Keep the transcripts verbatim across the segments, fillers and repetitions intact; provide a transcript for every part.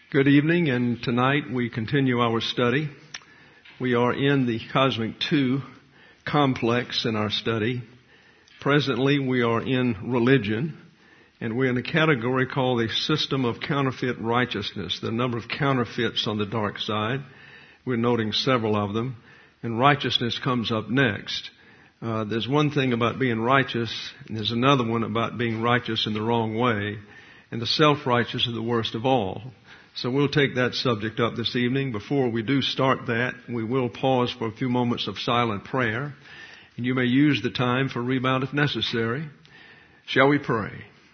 Good evening, and tonight we continue our study. We are in the Cosmic Two complex in our study. Presently we are in religion, and we're in a category called a system of counterfeit righteousness, the number of counterfeits on the dark side. We're noting several of them, and righteousness comes up next. Uh, there's one thing about being righteous, and there's another one about being righteous in the wrong way, and the self-righteous is the worst of all. So we'll take that subject up this evening. Before we do start that, we will pause for a few moments of silent prayer, and you may use the time for rebound if necessary. Shall we pray?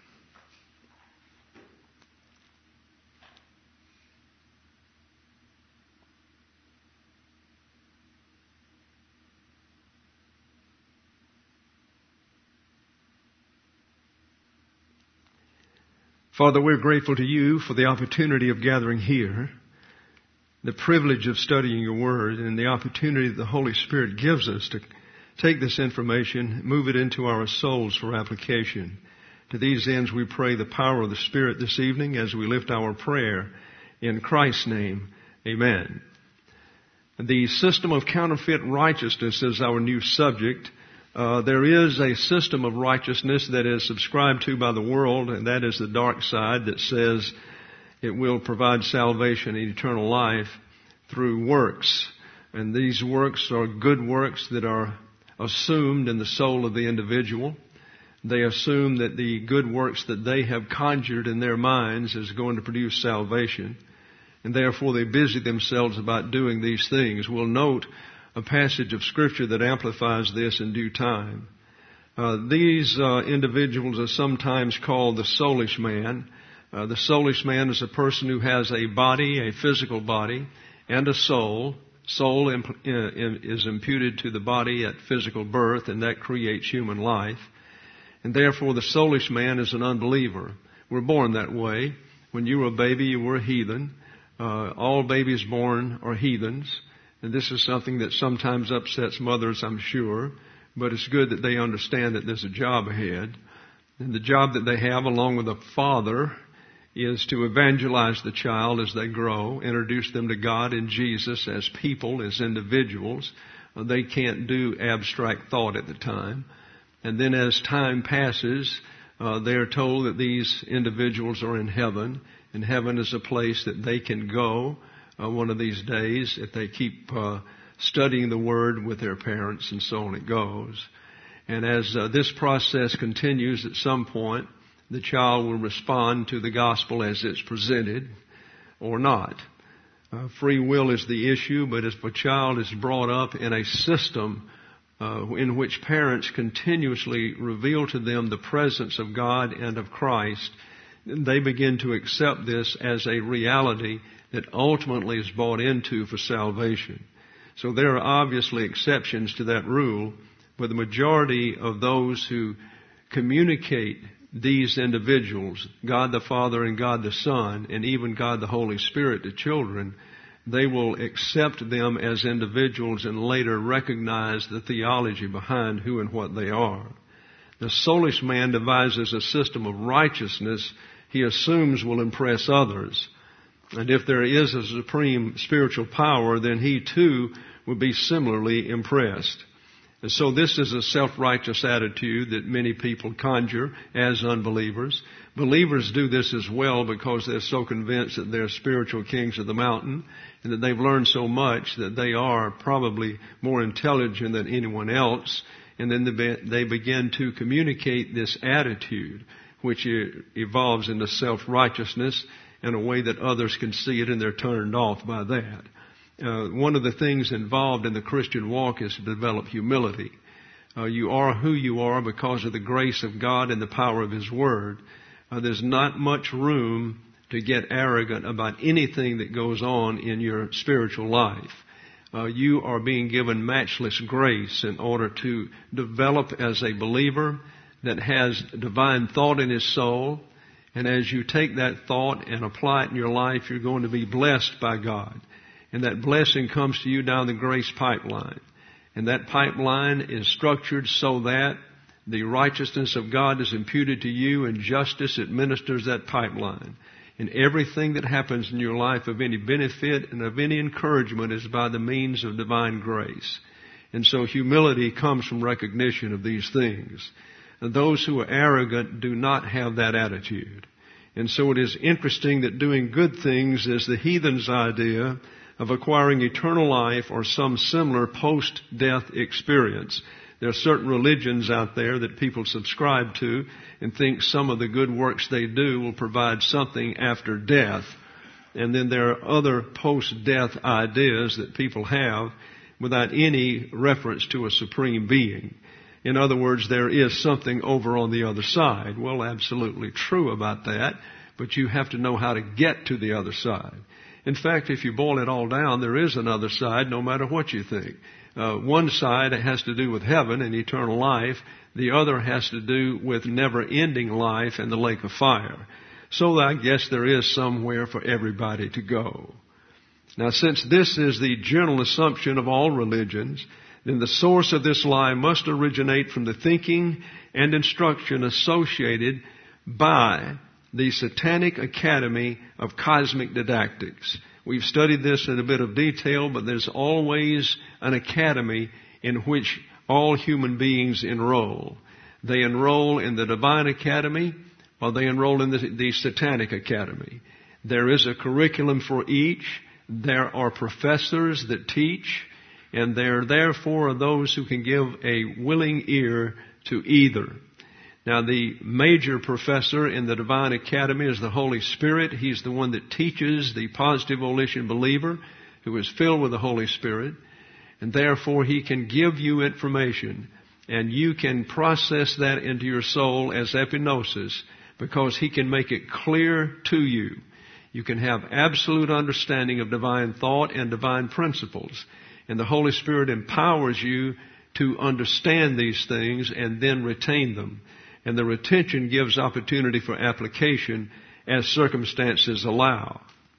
Father, we're grateful to you for the opportunity of gathering here, the privilege of studying your word, and the opportunity that the Holy Spirit gives us to take this information, move it into our souls for application. To these ends, we pray the power of the Spirit this evening as we lift our prayer in Christ's name. Amen. The system of counterfeit righteousness is our new subject. Uh, there is a system of righteousness that is subscribed to by the world, and that is the dark side that says it will provide salvation and eternal life through works. And these works are good works that are assumed in the soul of the individual. They assume that the good works that they have conjured in their minds is going to produce salvation, and therefore they busy themselves about doing these things. We'll note a passage of Scripture that amplifies this in due time. Uh, these uh, individuals are sometimes called the soulish man. Uh, the soulish man is a person who has a body, a physical body, and a soul. Soul imp- uh, is imputed to the body at physical birth, and that creates human life. And therefore the soulish man is an unbeliever. We're born that way. When you were a baby, you were a heathen. Uh, all babies born are heathens. And this is something that sometimes upsets mothers, I'm sure, but it's good that they understand that there's a job ahead. And the job that they have, along with the father, is to evangelize the child as they grow, introduce them to God and Jesus as people, as individuals. Uh, they can't do abstract thought at the time. And then as time passes, uh, they are told that these individuals are in heaven, and heaven is a place that they can go Uh, one of these days if they keep uh, studying the Word with their parents, and so on it goes. And as uh, this process continues, at some point, the child will respond to the gospel as it's presented or not. Uh, free will is the issue, but if a child is brought up in a system uh, in which parents continuously reveal to them the presence of God and of Christ, they begin to accept this as a reality that ultimately is bought into for salvation. So there are obviously exceptions to that rule, but the majority of those who communicate these individuals, God the Father and God the Son, and even God the Holy Spirit to children, they will accept them as individuals and later recognize the theology behind who and what they are. The soulish man devises a system of righteousness he assumes will impress others. And if there is a supreme spiritual power, then he too will be similarly impressed. And so this is a self-righteous attitude that many people conjure as unbelievers. Believers do this as well because they're so convinced that they're spiritual kings of the mountain and that they've learned so much that they are probably more intelligent than anyone else. And then they begin to communicate this attitude, which evolves into self-righteousness in a way that others can see it, and they're turned off by that. Uh, one of the things involved in the Christian walk is to develop humility. Uh, you are who you are because of the grace of God and the power of His Word. Uh, there's not much room to get arrogant about anything that goes on in your spiritual life. Uh, you are being given matchless grace in order to develop as a believer that has divine thought in his soul. And as you take that thought and apply it in your life, you're going to be blessed by God. And that blessing comes to you down the grace pipeline. And that pipeline is structured so that the righteousness of God is imputed to you, and justice administers that pipeline. And everything that happens in your life of any benefit and of any encouragement is by the means of divine grace. And so humility comes from recognition of these things. And those who are arrogant do not have that attitude. And so it is interesting that doing good things is the heathen's idea of acquiring eternal life or some similar post-death experience. There are certain religions out there that people subscribe to and think some of the good works they do will provide something after death. And then there are other post-death ideas that people have without any reference to a supreme being. In other words, there is something over on the other side. Well, absolutely true about that, but you have to know how to get to the other side. In fact, if you boil it all down, there is another side no matter what you think. Uh, one side has to do with heaven and eternal life. The other has to do with never-ending life and the lake of fire. So I guess there is somewhere for everybody to go. Now, since this is the general assumption of all religions, then the source of this lie must originate from the thinking and instruction associated by the Satanic Academy of Cosmic Didactics. We've studied this in a bit of detail, but there's always an academy in which all human beings enroll. They enroll in the Divine Academy or they enroll in the, the Satanic Academy. There is a curriculum for each. There are professors that teach, and there therefore are those who can give a willing ear to either. Now, the major professor in the Divine Academy is the Holy Spirit. He's the one that teaches the positive volition believer who is filled with the Holy Spirit. And therefore, he can give you information, and you can process that into your soul as epignosis because he can make it clear to you. You can have absolute understanding of divine thought and divine principles. And the Holy Spirit empowers you to understand these things and then retain them. And the retention gives opportunity for application as circumstances allow.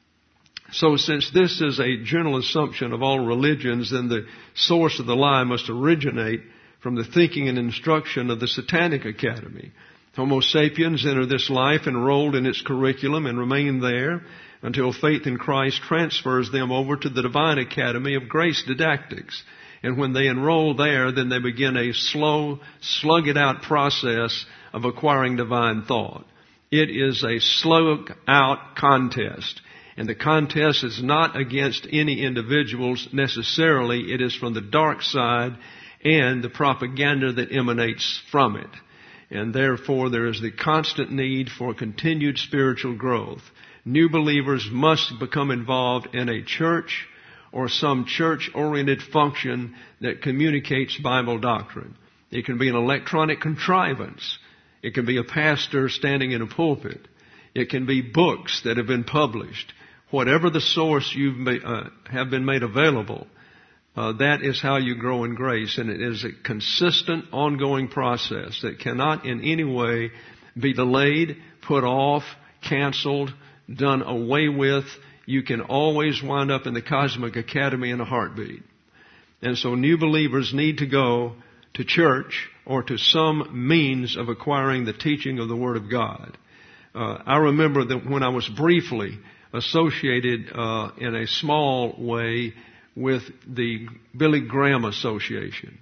So since this is a general assumption of all religions, then the source of the lie must originate from the thinking and instruction of the Satanic Academy. Homo sapiens enter this life enrolled in its curriculum and remain there until faith in Christ transfers them over to the Divine Academy of Grace Didactics. And when they enroll there, then they begin a slow, slug-it-out process of acquiring divine thought. It is a slug-out contest. And the contest is not against any individuals necessarily. It is from the dark side and the propaganda that emanates from it. And therefore, there is the constant need for continued spiritual growth. New believers must become involved in a church or some church-oriented function that communicates Bible doctrine. It can be an electronic contrivance. It can be a pastor standing in a pulpit. It can be books that have been published. Whatever the source you uh, have been made available, uh, that is how you grow in grace. And it is a consistent, ongoing process that cannot in any way be delayed, put off, canceled, done away with. You can always wind up in the Cosmic Academy in a heartbeat. And so new believers need to go to church or to some means of acquiring the teaching of the Word of God. Uh, I remember that when I was briefly associated uh, in a small way with the Billy Graham Association,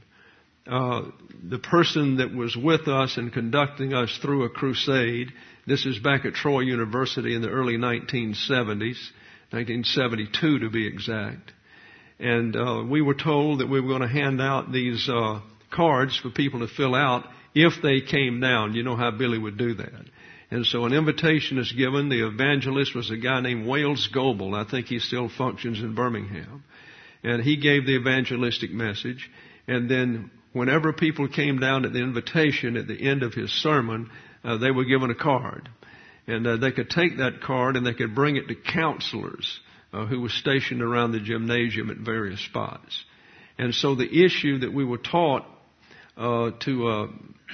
uh, the person that was with us and conducting us through a crusade, this is back at Troy University in the early nineteen seventies, nineteen seventy-two to be exact. And uh, we were told that we were going to hand out these uh, cards for people to fill out if they came down. You know how Billy would do that. And so an invitation is given. The evangelist was a guy named Wales Goebel. I think he still functions in Birmingham. And he gave the evangelistic message. And then whenever people came down at the invitation at the end of his sermon, uh, they were given a card. And uh, they could take that card and they could bring it to counselors uh, who were stationed around the gymnasium at various spots. And so the issue that we were taught uh, to uh,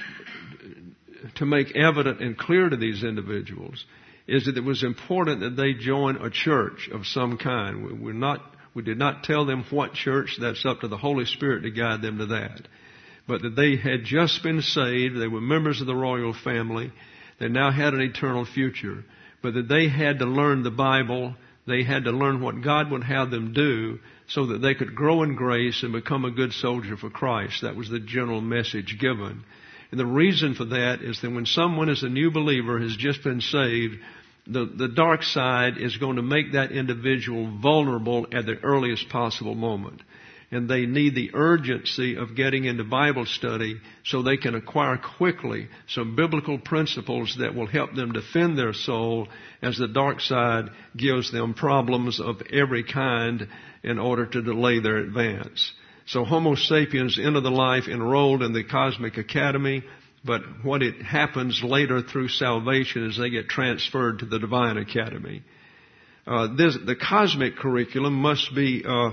to make evident and clear to these individuals is that it was important that they join a church of some kind. We, we're not, we did not tell them what church. That's up to the Holy Spirit to guide them to that. But that they had just been saved. They were members of the royal family. They now had an eternal future. but that they had to learn the Bible. They had to learn what God would have them do so that they could grow in grace and become a good soldier for Christ. That was the general message given. And the reason for that is that when someone is a new believer, has just been saved, the, the dark side is going to make that individual vulnerable at the earliest possible moment. And they need the urgency of getting into Bible study so they can acquire quickly some biblical principles that will help them defend their soul as the dark side gives them problems of every kind in order to delay their advance. So Homo sapiens enter the life enrolled in the Cosmic Academy, but what it happens later through salvation is they get transferred to the Divine Academy. Uh, this, the cosmic curriculum must be uh,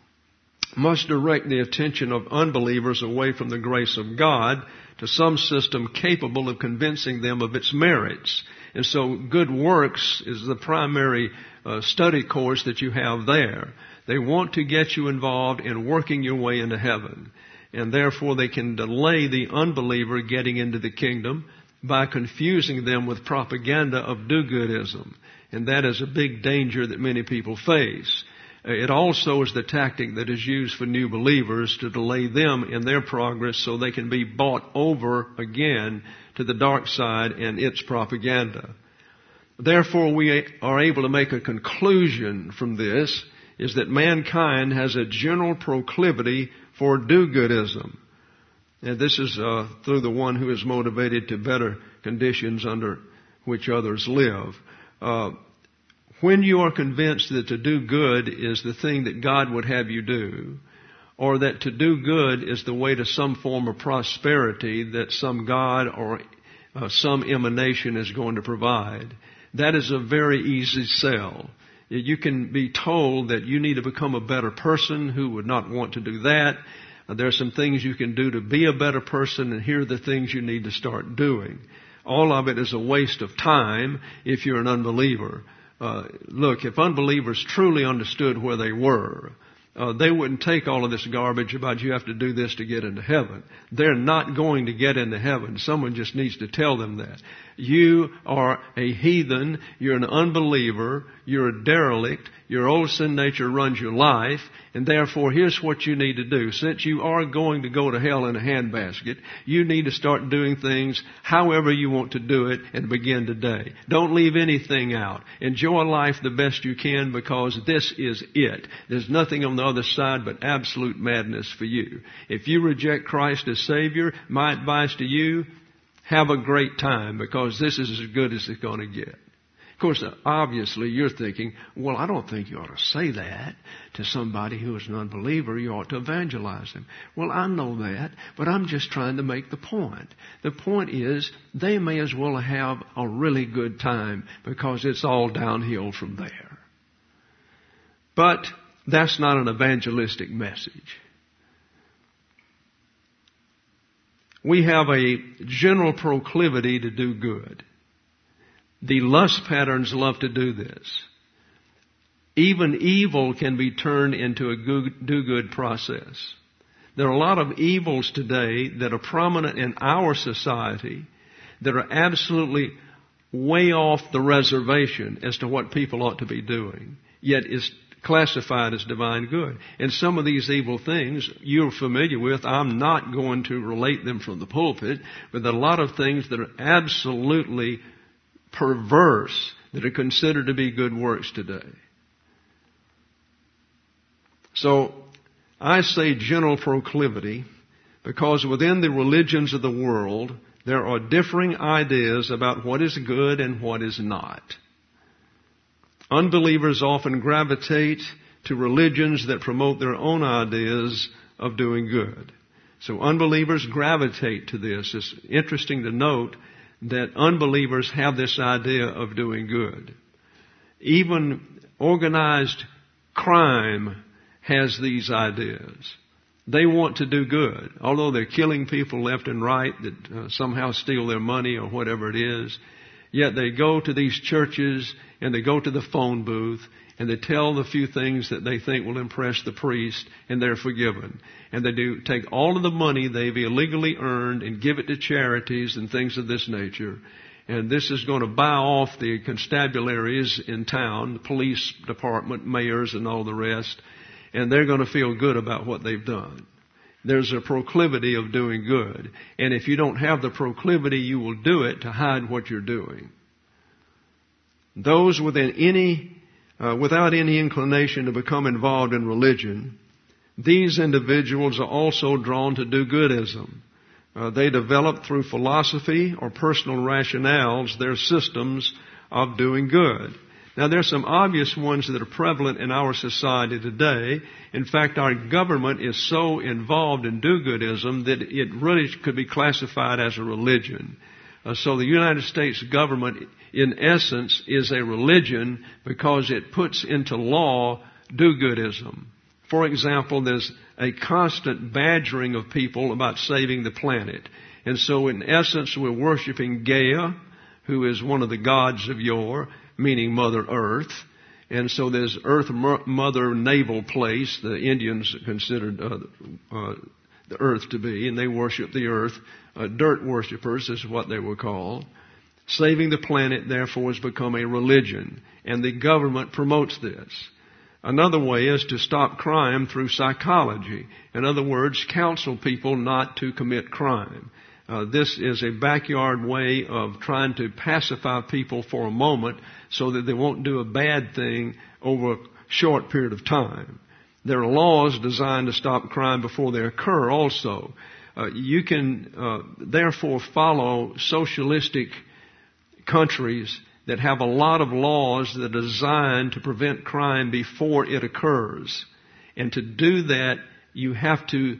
must direct the attention of unbelievers away from the grace of God to some system capable of convincing them of its merits. And so good works is the primary uh, study course that you have there. They want to get you involved in working your way into heaven. And therefore they can delay the unbeliever getting into the kingdom by confusing them with propaganda of do-goodism. And that is a big danger that many people face. It also is the tactic that is used for new believers to delay them in their progress so they can be bought over again to the dark side and its propaganda. Therefore, we are able to make a conclusion from this, is that mankind has a general proclivity for do-goodism. And this is uh, through the one who is motivated to better conditions under which others live. Uh, When you are convinced that to do good is the thing that God would have you do, or that to do good is the way to some form of prosperity that some God or uh, some emanation is going to provide, that is a very easy sell. You can be told that you need to become a better person. Who would not want to do that? Uh, there are some things you can do to be a better person, and here are the things you need to start doing. All of it is a waste of time if you're an unbeliever. Uh, look, if unbelievers truly understood where they were, uh, they wouldn't take all of this garbage about you have to do this to get into heaven. They're not going to get into heaven. Someone just needs to tell them that. You are a heathen. You're an unbeliever. You're a derelict. Your old sin nature runs your life. And therefore, here's what you need to do. Since you are going to go to hell in a handbasket, you need to start doing things however you want to do it and begin today. Don't leave anything out. Enjoy life the best you can because this is it. There's nothing on the other side but absolute madness for you. If you reject Christ as Savior, my advice to you, have a great time because this is as good as it's going to get. Of course, obviously you're thinking, well, I don't think you ought to say that to somebody who is an unbeliever. You ought to evangelize them. Well, I know that, but I'm just trying to make the point. The point is they may as well have a really good time because it's all downhill from there. But that's not an evangelistic message. We have a general proclivity to do good. The lust patterns love to do this. Even evil can be turned into a do-good process. There are a lot of evils today that are prominent in our society that are absolutely way off the reservation as to what people ought to be doing, yet is classified as divine good. And some of these evil things you're familiar with. I'm not going to relate them from the pulpit, but there are a lot of things that are absolutely perverse that are considered to be good works today. So I say general proclivity because within the religions of the world there are differing ideas about what is good and what is not. Unbelievers often gravitate to religions that promote their own ideas of doing good. So unbelievers gravitate to this. It's interesting to note that unbelievers have this idea of doing good. Even organized crime has these ideas. They want to do good. Although they're killing people left and right that uh, somehow steal their money or whatever it is, yet they go to these churches and they go to the phone booth and they tell the few things that they think will impress the priest and they're forgiven. And they do take all of the money they've illegally earned and give it to charities and things of this nature. And this is going to buy off the constabularies in town, the police department, mayors, and all the rest. And they're going to feel good about what they've done. There's a proclivity of doing good. And if you don't have the proclivity, you will do it to hide what you're doing. Those within any, uh, without any inclination to become involved in religion, these individuals are also drawn to do-goodism. Uh, they develop through philosophy or personal rationales their systems of doing good. Now, there's some obvious ones that are prevalent in our society today. In fact, our government is so involved in do-goodism that it really could be classified as a religion. Uh, so the United States government, in essence, is a religion because it puts into law do-goodism. For example, there's a constant badgering of people about saving the planet. And so in essence, we're worshiping Gaia, who is one of the gods of yore, meaning Mother Earth. And so there's Earth Mother Naval Place, the Indians considered uh, uh, the earth to be, and they worship the earth. Uh, dirt worshippers is what they were called. Saving the planet, therefore, has become a religion, and the government promotes this. Another way is to stop crime through psychology. In other words, counsel people not to commit crime. Uh, this is a backyard way of trying to pacify people for a moment so that they won't do a bad thing over a short period of time. There are laws designed to stop crime before they occur also. Uh, you can, uh, therefore, follow socialistic countries that have a lot of laws that are designed to prevent crime before it occurs. And to do that, you have to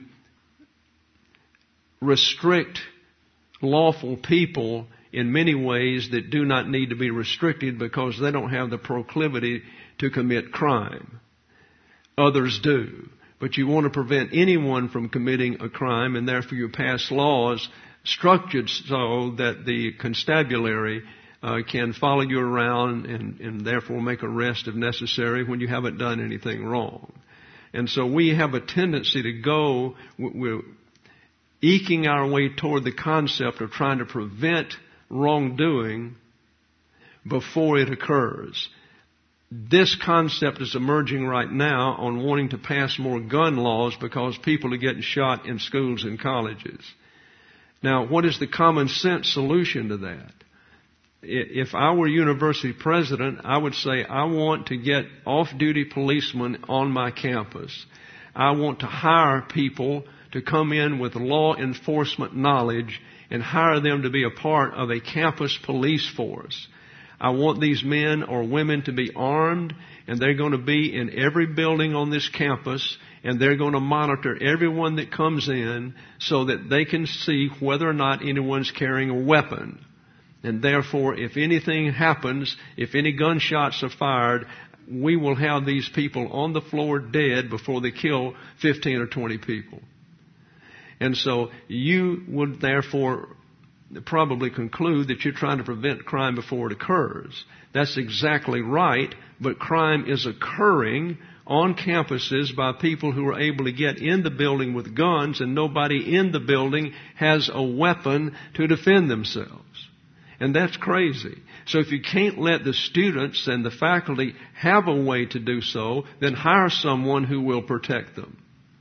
restrict lawful people in many ways that do not need to be restricted because they don't have the proclivity to commit crime. Others do. But you want to prevent anyone from committing a crime, and therefore you pass laws structured so that the constabulary Uh, can follow you around and, and therefore make arrest if necessary when you haven't done anything wrong. And so we have a tendency to go, we're eking our way toward the concept of trying to prevent wrongdoing before it occurs. This concept is emerging right now on wanting to pass more gun laws because people are getting shot in schools and colleges. Now, what is the common sense solution to that? If I were university president, I would say I want to get off-duty policemen on my campus. I want to hire people to come in with law enforcement knowledge and hire them to be a part of a campus police force. I want these men or women to be armed, and they're going to be in every building on this campus, and they're going to monitor everyone that comes in so that they can see whether or not anyone's carrying a weapon. And therefore, if anything happens, if any gunshots are fired, we will have these people on the floor dead before they kill fifteen or twenty people. And so you would therefore probably conclude that you're trying to prevent crime before it occurs. That's exactly right, but crime is occurring on campuses by people who are able to get in the building with guns, and nobody in the building has a weapon to defend themselves. And that's crazy. So if you can't let the students and the faculty have a way to do so, then hire someone who will protect them.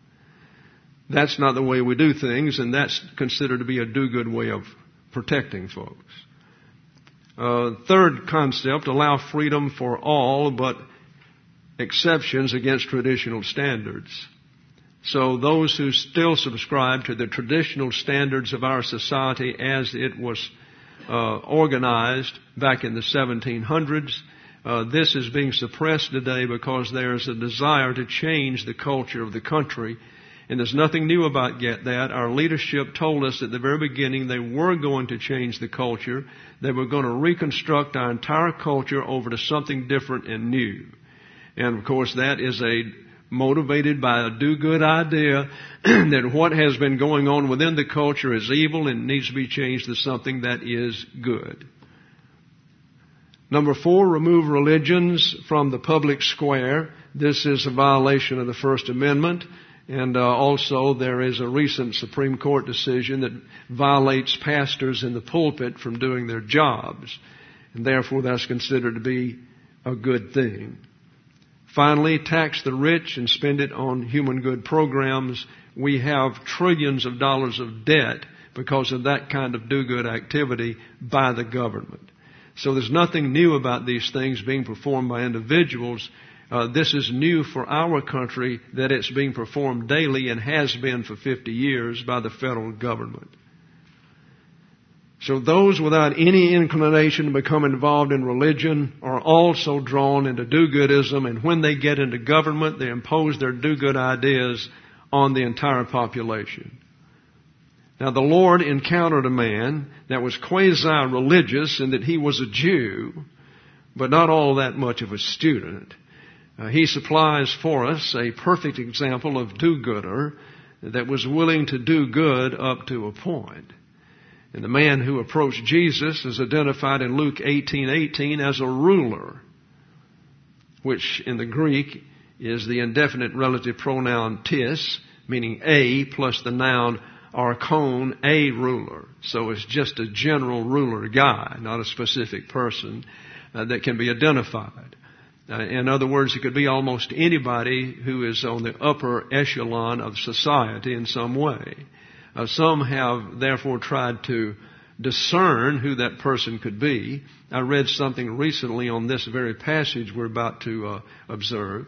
That's not the way we do things, and that's considered to be a do-good way of protecting folks. Uh, third concept, allow freedom for all, but exceptions against traditional standards. So those who still subscribe to the traditional standards of our society as it was Uh, organized back in the seventeen hundreds. Uh, this is being suppressed today because there is a desire to change the culture of the country. And there's nothing new about get that. Our leadership told us at the very beginning they were going to change the culture. They were going to reconstruct our entire culture over to something different and new. And of course that is a motivated by a do-good idea that what has been going on within the culture is evil and needs to be changed to something that is good. Number four, remove religions from the public square. This is a violation of the First Amendment, And uh, also there is a recent Supreme Court decision that violates pastors in the pulpit from doing their jobs. And therefore that's considered to be a good thing. Finally, tax the rich and spend it on human good programs. We have trillions of dollars of debt because of that kind of do-good activity by the government. So there's nothing new about these things being performed by individuals. Uh, this is new for our country, that it's being performed daily and has been for fifty years by the federal government. So those without any inclination to become involved in religion are also drawn into do-goodism, and when they get into government, they impose their do-good ideas on the entire population. Now the Lord encountered a man that was quasi-religious in that he was a Jew, but not all that much of a student. Uh, he supplies for us a perfect example of do-gooder that was willing to do good up to a point. And the man who approached Jesus is identified in Luke eighteen eighteen as a ruler, which in the Greek is the indefinite relative pronoun tis, meaning a plus the noun archon, a ruler. So it's just a general ruler guy, not a specific person uh, that can be identified. Uh, in other words, it could be almost anybody who is on the upper echelon of society in some way. Uh, some have therefore tried to discern who that person could be. I read something recently on this very passage we're about to uh, observe,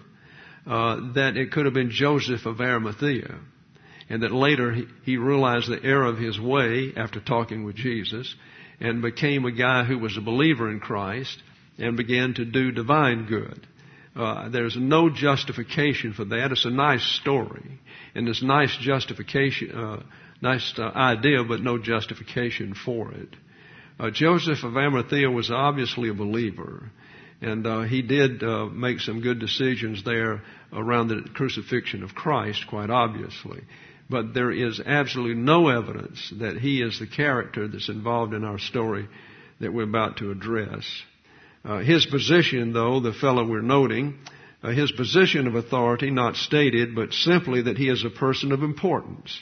uh, that it could have been Joseph of Arimathea, and that later he, he realized the error of his way after talking with Jesus and became a guy who was a believer in Christ and began to do divine good. Uh, there's no justification for that. It's a nice story, and it's nice justification, uh, nice uh, idea, but no justification for it. Uh, Joseph of Arimathea was obviously a believer, and uh, he did uh, make some good decisions there around the crucifixion of Christ, quite obviously. But there is absolutely no evidence that he is the character that's involved in our story that we're about to address. Uh, his position, though, the fellow we're noting, uh, his position of authority not stated, but simply that he is a person of importance.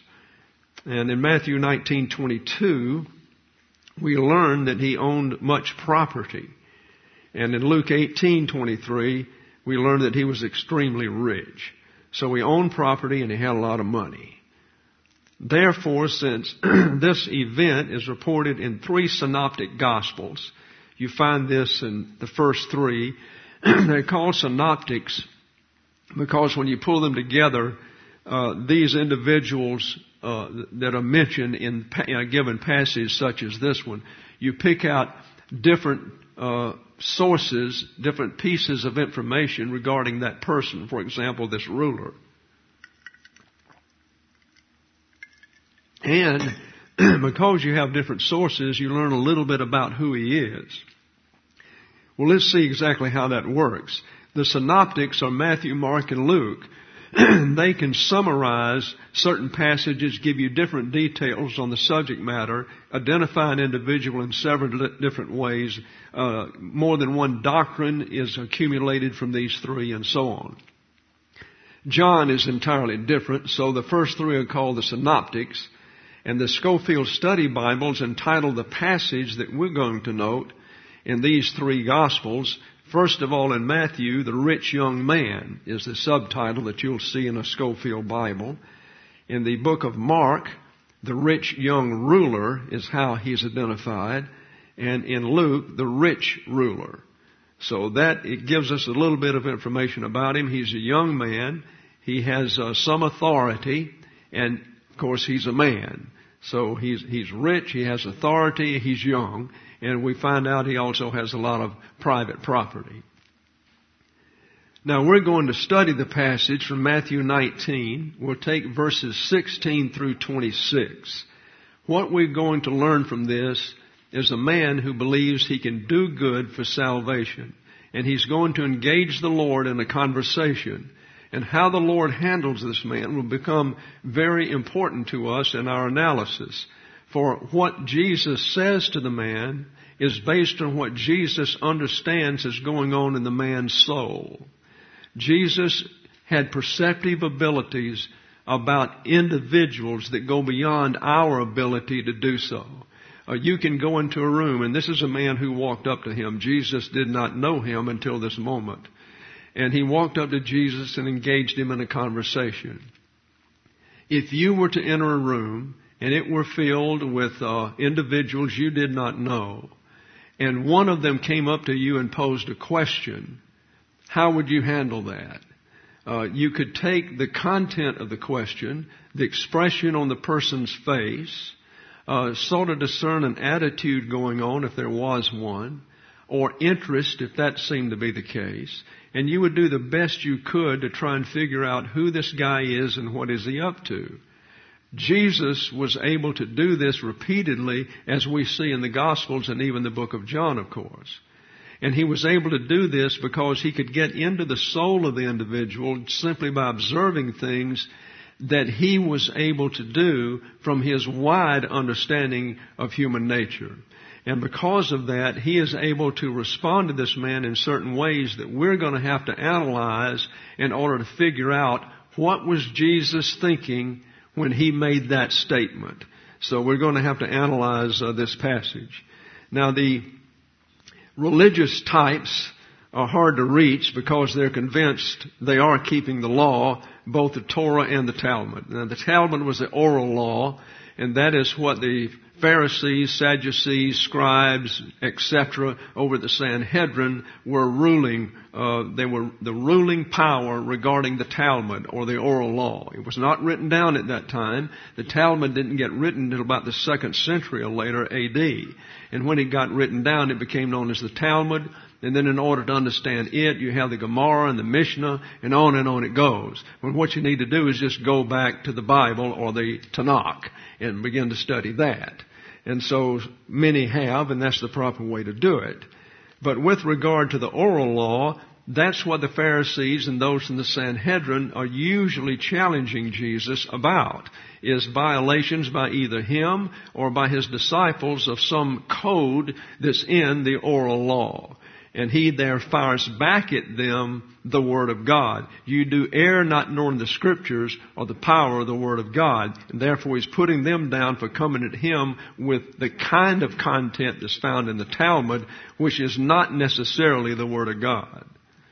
And in Matthew nineteen twenty-two, we learn that he owned much property. And in Luke eighteen twenty-three, we learn that he was extremely rich. So he owned property and he had a lot of money. Therefore, since this event is reported in three synoptic gospels, you find this in the first three. They're called synoptics because when you pull them together, uh, these individuals uh, that are mentioned in a given passage such as this one, you pick out different uh, sources, different pieces of information regarding that person. For example, this ruler. And because you have different sources, you learn a little bit about who he is. Well, let's see exactly how that works. The synoptics are Matthew, Mark, and Luke. They can summarize certain passages, give you different details on the subject matter, identify an individual in several different ways. Uh, more than one doctrine is accumulated from these three, and so on. John is entirely different, so the first three are called the synoptics. And the Scofield Study Bibles entitle the passage that we're going to note in these three Gospels. First of all, in Matthew, the rich young man is the subtitle that you'll see in a Scofield Bible. In the book of Mark, the rich young ruler is how he's identified. And in Luke, the rich ruler. So that, it gives us a little bit of information about him. He's a young man. He has uh, some authority, and of course, he's a man. So he's, he's rich, he has authority, he's young, and we find out he also has a lot of private property. Now we're going to study the passage from Matthew nineteen. We'll take verses sixteen through twenty-six. What we're going to learn from this is a man who believes he can do good for salvation, and he's going to engage the Lord in a conversation. And how the Lord handles this man will become very important to us in our analysis. For what Jesus says to the man is based on what Jesus understands is going on in the man's soul. Jesus had perceptive abilities about individuals that go beyond our ability to do so. Uh, you can go into a room, and this is a man who walked up to him. Jesus did not know him until this moment. And he walked up to Jesus and engaged him in a conversation. If you were to enter a room and it were filled with uh, individuals you did not know, and one of them came up to you and posed a question, how would you handle that? Uh, you could take the content of the question, the expression on the person's face, uh, sort of discern an attitude going on if there was one, or interest if that seemed to be the case, and you would do the best you could to try and figure out who this guy is and what is he up to. Jesus was able to do this repeatedly, as we see in the Gospels and even the book of John, of course. And he was able to do this because he could get into the soul of the individual simply by observing things that he was able to do from his wide understanding of human nature. And because of that, he is able to respond to this man in certain ways that we're going to have to analyze in order to figure out what was Jesus thinking when he made that statement. So we're going to have to analyze uh, this passage. Now, the religious types are hard to reach because they're convinced they are keeping the law, both the Torah and the Talmud. Now, the Talmud was the oral law, and that is what the Pharisees, Sadducees, scribes, et cetera over the Sanhedrin were ruling. Uh, they were the ruling power regarding the Talmud or the oral law. It was not written down at that time. The Talmud didn't get written until about the second century or later A D. And when it got written down, it became known as the Talmud. And then in order to understand it, you have the Gemara and the Mishnah, and on and on it goes. When what you need to do is just go back to the Bible or the Tanakh and begin to study that. And so many have, and that's the proper way to do it. But with regard to the oral law, that's what the Pharisees and those in the Sanhedrin are usually challenging Jesus about, is violations by either him or by his disciples of some code that's in the oral law. And he there fires back at them the Word of God. You do err not knowing the Scriptures or the power of the Word of God. And therefore he's putting them down for coming at him with the kind of content that's found in the Talmud, which is not necessarily the Word of God.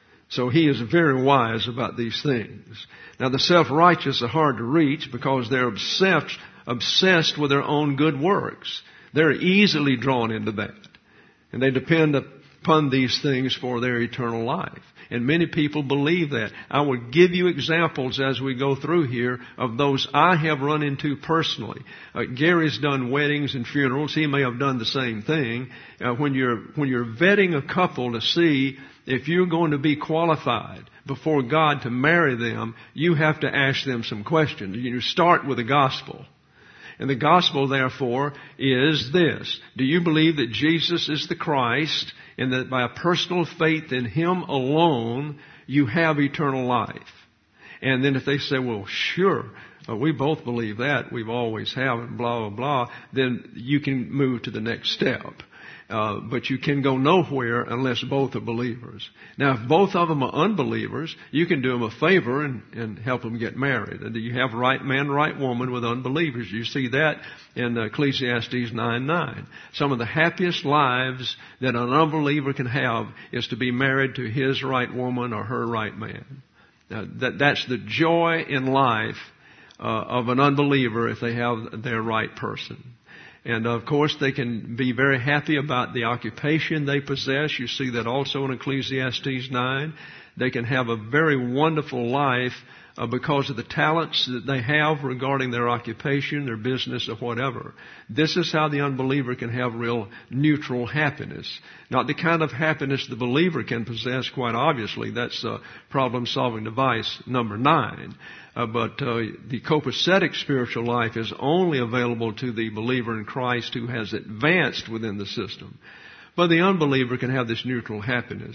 So he is very wise about these things. Now, the self-righteous are hard to reach because they're obsessed, obsessed with their own good works. They're easily drawn into that. And they depend upon these things for their eternal life. And many people believe that. I will give you examples as we go through here of those I have run into personally. Uh, Gary's done weddings and funerals. He may have done the same thing. Uh, when you're when you're vetting a couple to see if you're going to be qualified before God to marry them, you have to ask them some questions. You start with the gospel. And the gospel, therefore, is this. Do you believe that Jesus is the Christ and that by a personal faith in Him alone, you have eternal life? And then if they say, well, sure, uh, we both believe that, we've always have, and blah, blah, blah, then you can move to the next step. Uh, but you can go nowhere unless both are believers. Now, if both of them are unbelievers, you can do them a favor and, and help them get married. And you have right man, right woman with unbelievers. You see that in Ecclesiastes nine nine. Some of the happiest lives that an unbeliever can have is to be married to his right woman or her right man. Now, that, that's the joy in life uh, of an unbeliever if they have their right person. And of course, they can be very happy about the occupation they possess. You see that also in Ecclesiastes nine. They can have a very wonderful life uh, because of the talents that they have regarding their occupation, their business, or whatever. This is how the unbeliever can have real neutral happiness. Not the kind of happiness the believer can possess, quite obviously. That's uh, problem-solving device number nine. Uh, but uh, the copacetic spiritual life is only available to the believer in Christ who has advanced within the system. But the unbeliever can have this neutral happiness.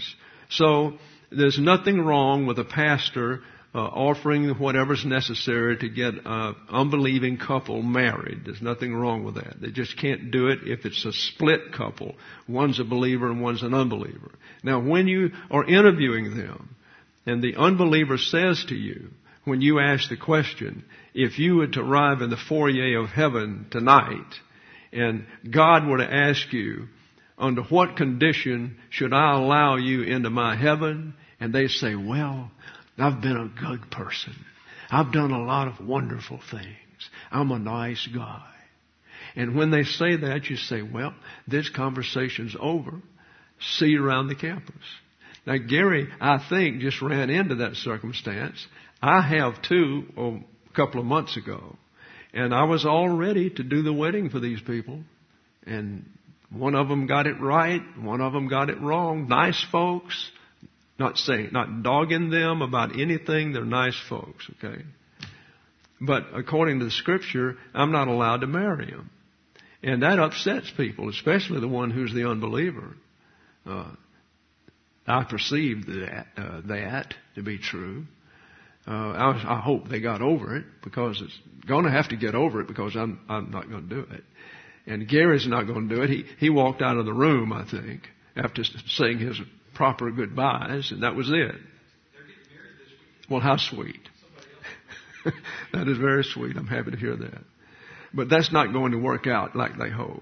So there's nothing wrong with a pastor uh, offering whatever's necessary to get an unbelieving couple married. There's nothing wrong with that. They just can't do it if it's a split couple. One's a believer and one's an unbeliever. Now, when you are interviewing them and the unbeliever says to you, when you ask the question, if you were to arrive in the foyer of heaven tonight and God were to ask you, under what condition should I allow you into my heaven? And they say, well, I've been a good person. I've done a lot of wonderful things. I'm a nice guy. And when they say that, you say, well, this conversation's over. See you around the campus. Now, Gary, I think, just ran into that circumstance. I have too, oh, a couple of months ago. And I was all ready to do the wedding for these people. And one of them got it right. One of them got it wrong. Nice folks. Not saying, not dogging them about anything. They're nice folks, okay? But according to the Scripture, I'm not allowed to marry them. And that upsets people, especially the one who's the unbeliever. Uh, I perceived that, uh, that to be true. Uh, I, I hope they got over it, because it's going to have to get over it, because I'm, I'm not going to do it. And Gary's not going to do it. He, he walked out of the room, I think, after saying his proper goodbyes, and that was it. Well, how sweet. That is very sweet. I'm happy to hear that. But that's not going to work out like they hope.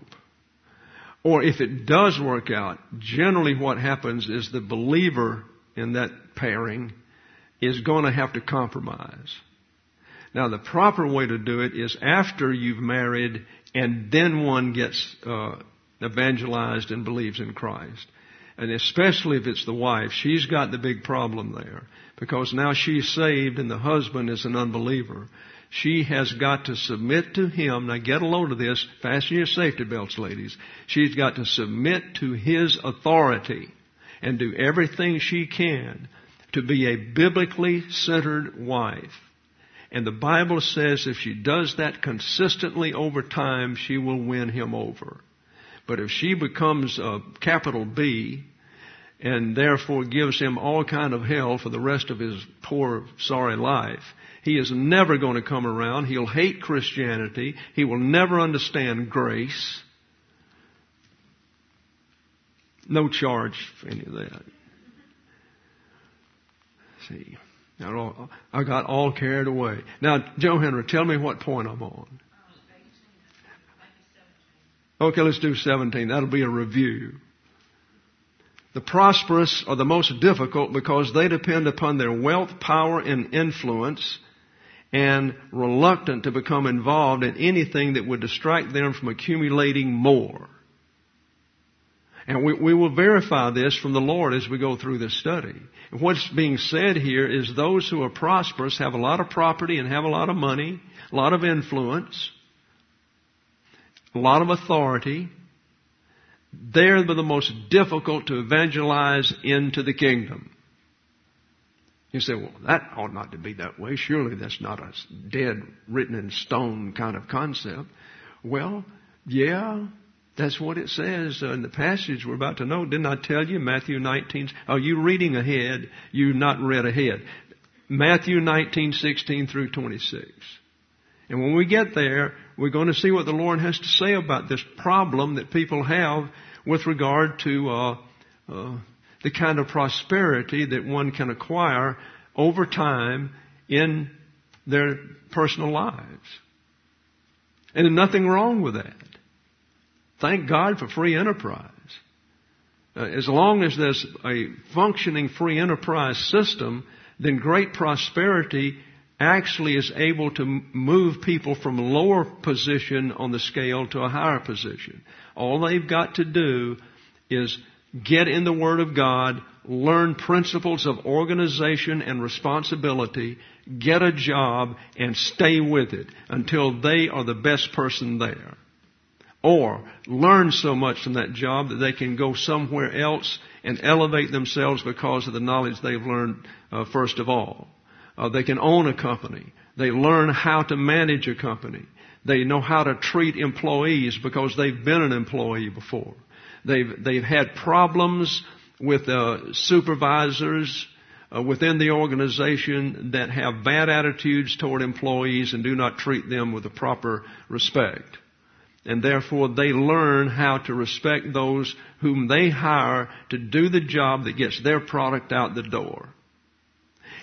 Or if it does work out, generally what happens is the believer in that pairing is going to have to compromise. Now, the proper way to do it is after you've married and then one gets uh, evangelized and believes in Christ. And especially if it's the wife, she's got the big problem there, because now she's saved and the husband is an unbeliever. She has got to submit to him. Now get a load of this. Fasten your safety belts, ladies. She's got to submit to his authority and do everything she can to be a biblically centered wife. And the Bible says if she does that consistently over time, she will win him over. But if she becomes a capital B and therefore gives him all kind of hell for the rest of his poor, sorry life, he is never going to come around. He'll hate Christianity. He will never understand grace. No charge for any of that. See, now I got all carried away. Now, Joe Henry, tell me what point I'm on. Okay, let's do seventeen. That'll be a review. The prosperous are the most difficult because they depend upon their wealth, power, and influence, and reluctant to become involved in anything that would distract them from accumulating more. And we, we will verify this from the Lord as we go through this study. And what's being said here is those who are prosperous have a lot of property and have a lot of money, a lot of influence, a lot of authority. They're the most difficult to evangelize into the kingdom. You say, well, that ought not to be that way. Surely that's not a dead, written in stone kind of concept. Well, yeah, that's what it says in the passage we're about to know. Didn't I tell you? Matthew nineteen. Are you reading ahead? You've not read ahead. Matthew nineteen, sixteen through twenty-six. And when we get there, we're going to see what the Lord has to say about this problem that people have with regard to uh, uh, the kind of prosperity that one can acquire over time in their personal lives. And there's nothing wrong with that. Thank God for free enterprise. Uh, as long as there's a functioning free enterprise system, then great prosperity actually is able to move people from a lower position on the scale to a higher position. All they've got to do is get in the Word of God, learn principles of organization and responsibility, get a job, and stay with it until they are the best person there. Or learn so much from that job that they can go somewhere else and elevate themselves because of the knowledge they've learned uh, first of all. Uh, they can own a company. They learn how to manage a company. They know how to treat employees because they've been an employee before. They've they've had problems with uh, supervisors uh, within the organization that have bad attitudes toward employees and do not treat them with the proper respect. And therefore they learn how to respect those whom they hire to do the job that gets their product out the door.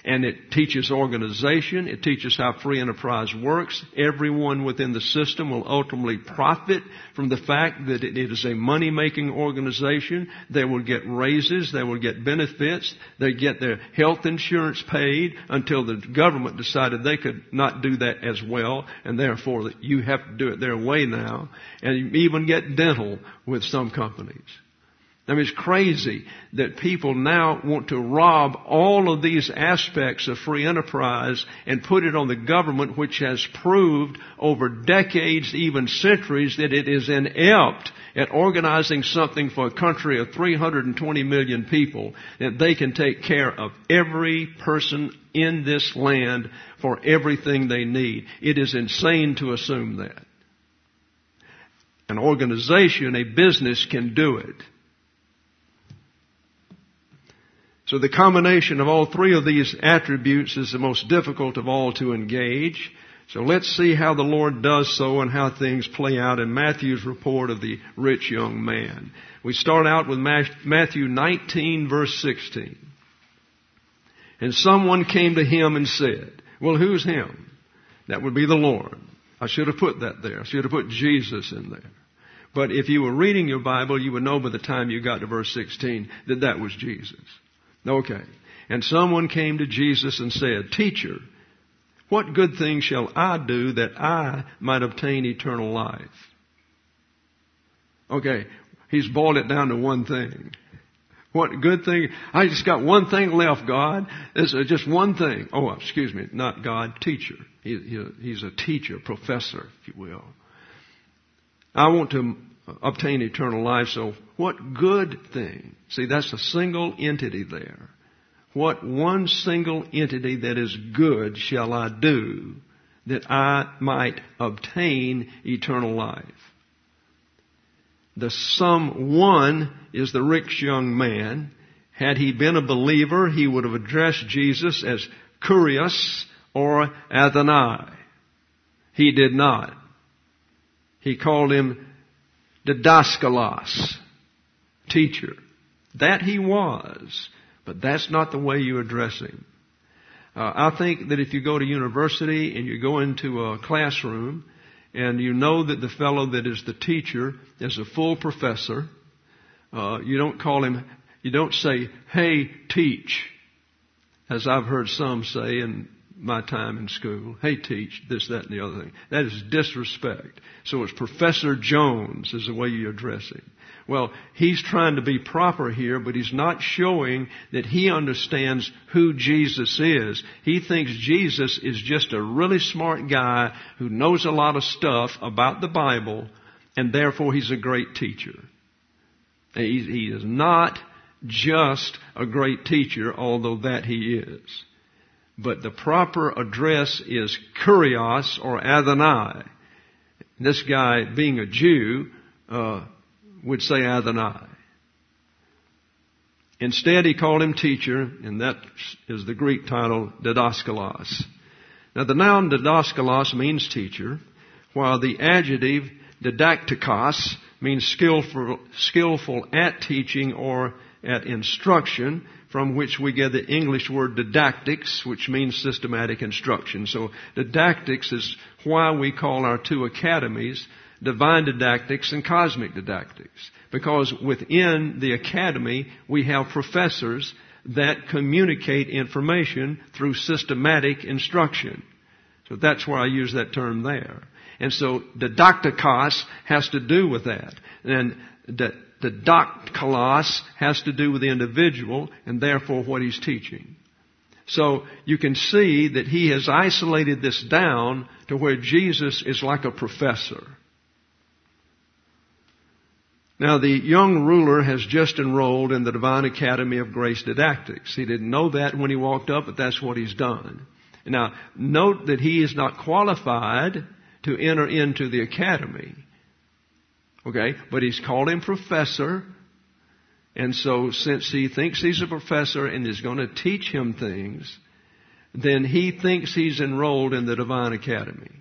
And it teaches organization. It teaches how free enterprise works. Everyone within the system will ultimately profit from the fact that it is a money-making organization. They will get raises. They will get benefits. They get their health insurance paid until the government decided they could not do that as well, and therefore that you have to do it their way now. And you even get dental with some companies. I mean, it's crazy that people now want to rob all of these aspects of free enterprise and put it on the government, which has proved over decades, even centuries, that it is inept at organizing something for a country of three hundred twenty million people, that they can take care of every person in this land for everything they need. It is insane to assume that. An organization, a business can do it. So the combination of all three of these attributes is the most difficult of all to engage. So let's see how the Lord does so and how things play out in Matthew's report of the rich young man. We start out with Matthew nineteen, verse sixteen. And someone came to him and said, well, who's him? That would be the Lord. I should have put that there. I should have put Jesus in there. But if you were reading your Bible, you would know by the time you got to verse sixteen that that was Jesus. Okay. And someone came to Jesus and said, Teacher, what good thing shall I do that I might obtain eternal life? Okay. He's boiled it down to one thing. What good thing? I just got one thing left, God. It's just one thing. Oh, excuse me. Not God. Teacher. He, he, he's a teacher, professor, if you will. I want to obtain eternal life, so what good thing? See, that's a single entity there. What one single entity that is good shall I do that I might obtain eternal life? The someone is the rich young man. Had he been a believer, he would have addressed Jesus as Kurios or Adonai. He did not. He called him Didaskalos, teacher. That he was, but that's not the way you address him. Uh, I think that if you go to university and you go into a classroom and you know that the fellow that is the teacher is a full professor, uh, you don't call him, you don't say, hey, teach, as I've heard some say in my time in school. Hey, teach, this, that, and the other thing. That is disrespect. So it's Professor Jones is the way you address him. Well, he's trying to be proper here, but he's not showing that he understands who Jesus is. He thinks Jesus is just a really smart guy who knows a lot of stuff about the Bible, and therefore he's a great teacher. He, he is not just a great teacher, although that he is. But the proper address is Kurios or Adonai. This guy, being a Jew, uh, would say Adonai. Instead, he called him teacher, and that is the Greek title, Didaskalos. Now, the noun Didaskalos means teacher, while the adjective didaktikos means skillful, skillful at teaching or at instruction, from which we get the English word didactics, which means systematic instruction. So didactics is why we call our two academies divine didactics and cosmic didactics. Because within the academy, we have professors that communicate information through systematic instruction. So that's why I use that term there. And so didaktikos has to do with that. And the didakkalos has to do with the individual and therefore what he's teaching. So you can see that he has isolated this down to where Jesus is like a professor. Now, the young ruler has just enrolled in the Divine Academy of Grace Didactics. He didn't know that when he walked up, but that's what he's done. Now, note that he is not qualified to enter into the academy. Okay? But he's called him professor. And so since he thinks he's a professor and is going to teach him things, then he thinks he's enrolled in the Divine Academy.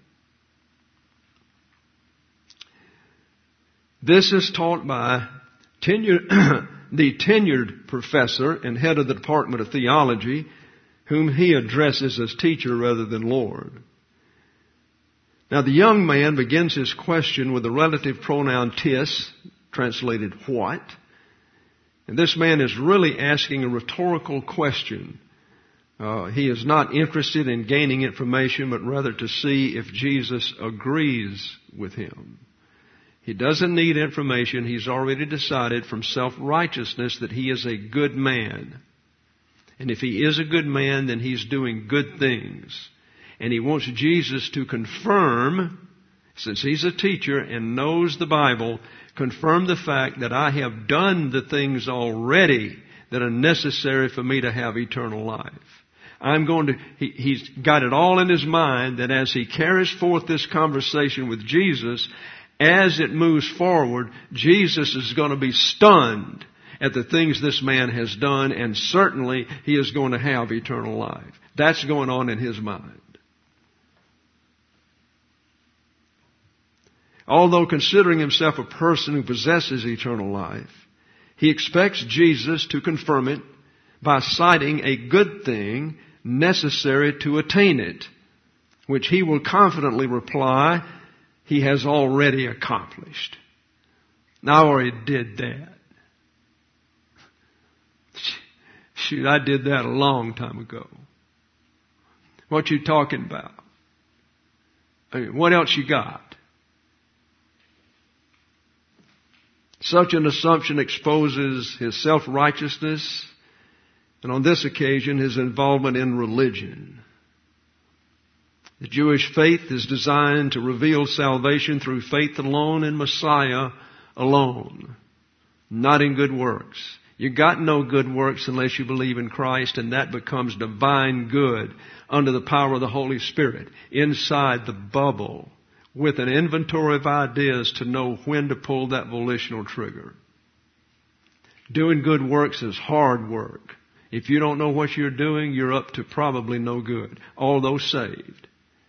This is taught by tenure, the tenured professor and head of the Department of Theology, whom he addresses as teacher rather than Lord. Now the young man begins his question with the relative pronoun tis, translated what. And this man is really asking a rhetorical question. Uh, he is not interested in gaining information, but rather to see if Jesus agrees with him. He doesn't need information. He's already decided from self-righteousness that he is a good man. And if he is a good man, then he's doing good things. And he wants Jesus to confirm, since he's a teacher and knows the Bible, confirm the fact that I have done the things already that are necessary for me to have eternal life. I'm going to, he, he's got it all in his mind that as he carries forth this conversation with Jesus, as it moves forward, Jesus is going to be stunned at the things this man has done, and certainly he is going to have eternal life. That's going on in his mind. Although considering himself a person who possesses eternal life, he expects Jesus to confirm it by citing a good thing necessary to attain it, which he will confidently reply he has already accomplished. Now, I already did that. Shoot, I did that a long time ago. What you talking about? I mean, what else you got? Such an assumption exposes his self-righteousness, and on this occasion, his involvement in religion. The Jewish faith is designed to reveal salvation through faith alone in Messiah alone, not in good works. You got no good works unless you believe in Christ, and that becomes divine good under the power of the Holy Spirit inside the bubble with an inventory of ideas to know when to pull that volitional trigger. Doing good works is hard work. If you don't know what you're doing, you're up to probably no good, although saved.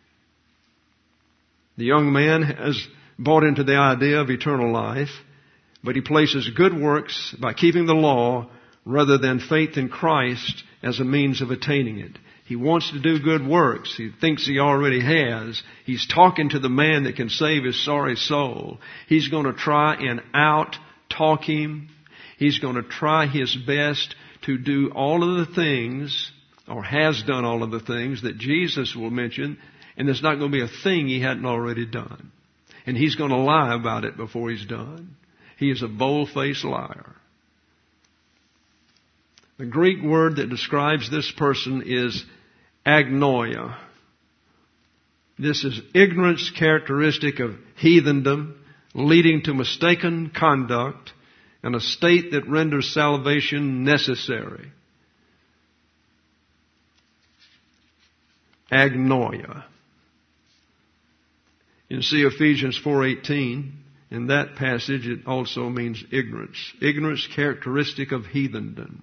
The young man has bought into the idea of eternal life, but he places good works by keeping the law rather than faith in Christ as a means of attaining it. He wants to do good works. He thinks he already has. He's talking to the man that can save his sorry soul. He's going to try and out-talk him. He's going to try his best to do all of the things, or has done all of the things that Jesus will mention, and there's not going to be a thing he hadn't already done. And he's going to lie about it before he's done. He is a bold-faced liar. The Greek word that describes this person is agnoia. This is ignorance characteristic of heathendom, leading to mistaken conduct, and a state that renders salvation necessary. Agnoia. You see Ephesians four eighteen. In that passage, it also means ignorance. Ignorance characteristic of heathendom.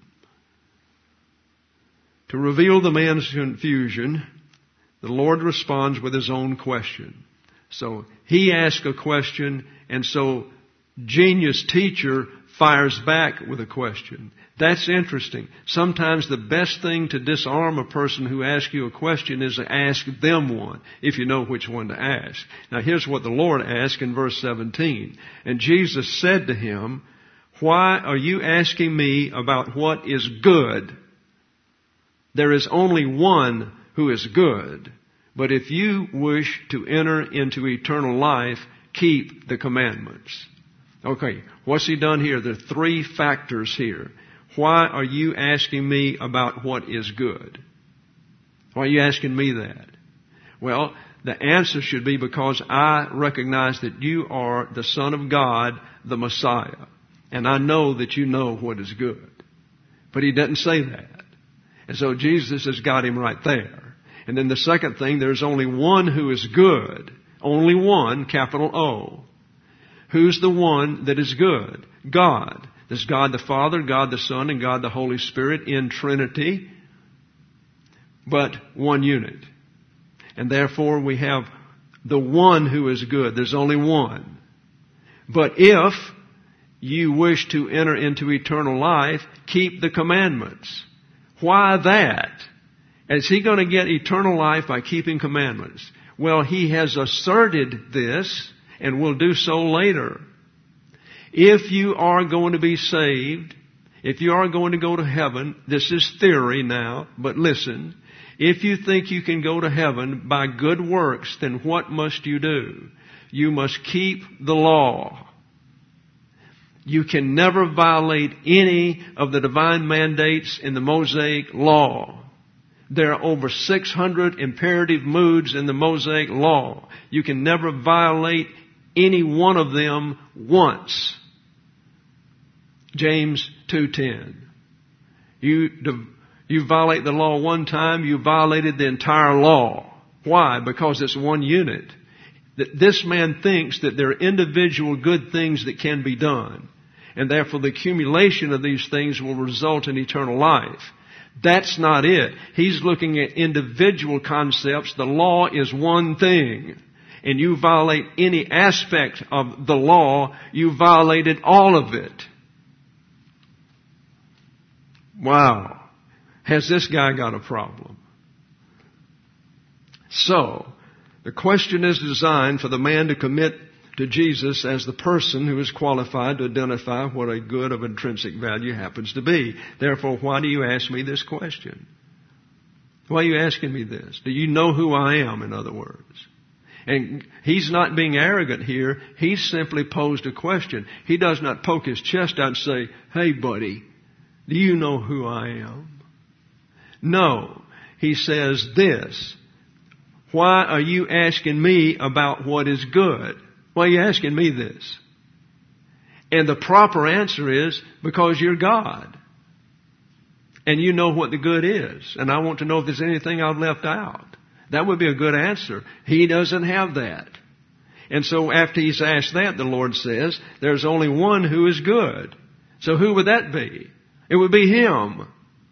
To reveal the man's confusion, the Lord responds with his own question. So he asks a question, and so genius teacher fires back with a question. That's interesting. Sometimes the best thing to disarm a person who asks you a question is to ask them one, if you know which one to ask. Now here's what the Lord asked in verse seventeen. And Jesus said to him, "Why are you asking me about what is good? There is only one who is good. But if you wish to enter into eternal life, keep the commandments." Okay, what's he done here? There are three factors here. Why are you asking me about what is good? Why are you asking me that? Well, the answer should be because I recognize that you are the Son of God, the Messiah. And I know that you know what is good. But he doesn't say that. And so Jesus has got him right there. And then the second thing, there's only one who is good. Only one, capital O. Who's the one that is good? God. There's God the Father, God the Son, and God the Holy Spirit in Trinity, but one unit. And therefore we have the one who is good. There's only one. But if you wish to enter into eternal life, keep the commandments. Why that? Is he going to get eternal life by keeping commandments? Well, he has asserted this and will do so later. If you are going to be saved, if you are going to go to heaven, this is theory now, but listen, if you think you can go to heaven by good works, then what must you do? You must keep the law. You can never violate any of the divine mandates in the Mosaic Law. There are over six hundred imperative moods in the Mosaic Law. You can never violate any one of them once. James two ten. You, you violate the law one time, you violated the entire law. Why? Because it's one unit. This man thinks that there are individual good things that can be done, and therefore the accumulation of these things will result in eternal life. That's not it. He's looking at individual concepts. The law is one thing. And you violate any aspect of the law, you violated all of it. Wow. Has this guy got a problem? So, the question is designed for the man to commit to Jesus as the person who is qualified to identify what a good of intrinsic value happens to be. Therefore, why do you ask me this question? Why are you asking me this? Do you know who I am, in other words? And he's not being arrogant here. He's simply posed a question. He does not poke his chest out and say, hey, buddy, do you know who I am? No. He says this. Why are you asking me about what is good? Why are you asking me this? And the proper answer is, because you're God. And you know what the good is. And I want to know if there's anything I've left out. That would be a good answer. He doesn't have that. And so after he's asked that, the Lord says, there's only one who is good. So who would that be? It would be Him.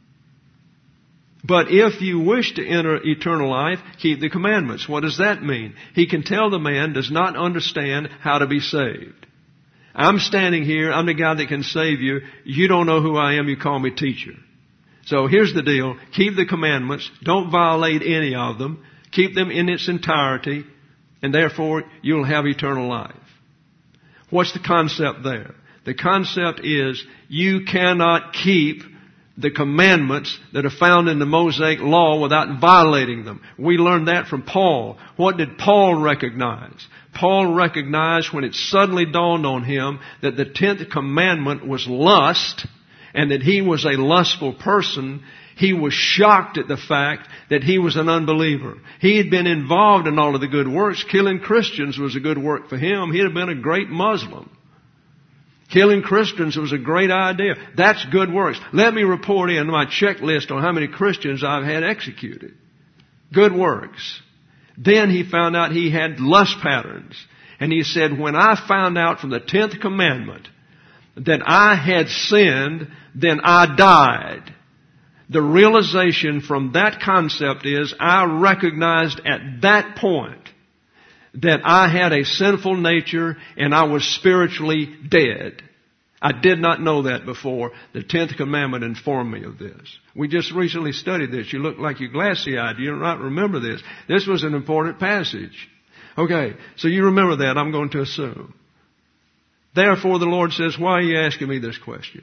But if you wish to enter eternal life, keep the commandments. What does that mean? He can tell the man does not understand how to be saved. I'm standing here. I'm the guy that can save you. You don't know who I am. You call me teacher. So here's the deal. Keep the commandments. Don't violate any of them. Keep them in its entirety. And therefore, you'll have eternal life. What's the concept there? The concept is you cannot keep the commandments that are found in the Mosaic Law without violating them. We learned that from Paul. What did Paul recognize? Paul recognized when it suddenly dawned on him that the tenth commandment was lust, and that he was a lustful person. He was shocked at the fact that he was an unbeliever. He had been involved in all of the good works. Killing Christians was a good work for him. He'd have been a great Muslim. Killing Christians was a great idea. That's good works. Let me report in my checklist on how many Christians I've had executed. Good works. Then he found out he had lust patterns. And he said, when I found out from the tenth commandment that I had sinned, then I died. The realization from that concept is I recognized at that point that I had a sinful nature and I was spiritually dead. I did not know that before. The tenth commandment informed me of this. We just recently studied this. You look like you're glassy-eyed. You do not remember this. This was an important passage. Okay, so you remember that, I'm going to assume. Therefore, the Lord says, why are you asking me this question?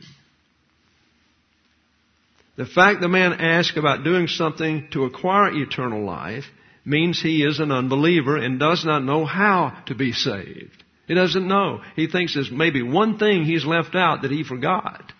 The fact the man asked about doing something to acquire eternal life means he is an unbeliever and does not know how to be saved. He doesn't know. He thinks there's maybe one thing he's left out that he forgot.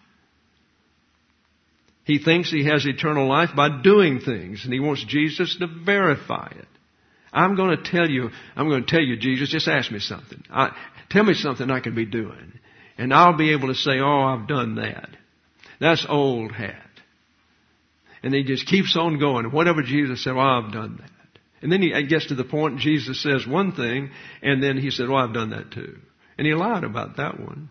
He thinks he has eternal life by doing things, and he wants Jesus to verify it. I'm going to tell you, I'm going to tell you, Jesus, just ask me something. I, tell me something I can be doing. And I'll be able to say, oh, I've done that. That's old hat. And he just keeps on going. Whatever Jesus said, well, I've done that. And then he gets to the point Jesus says one thing, and then he said, well, I've done that too. And he lied about that one.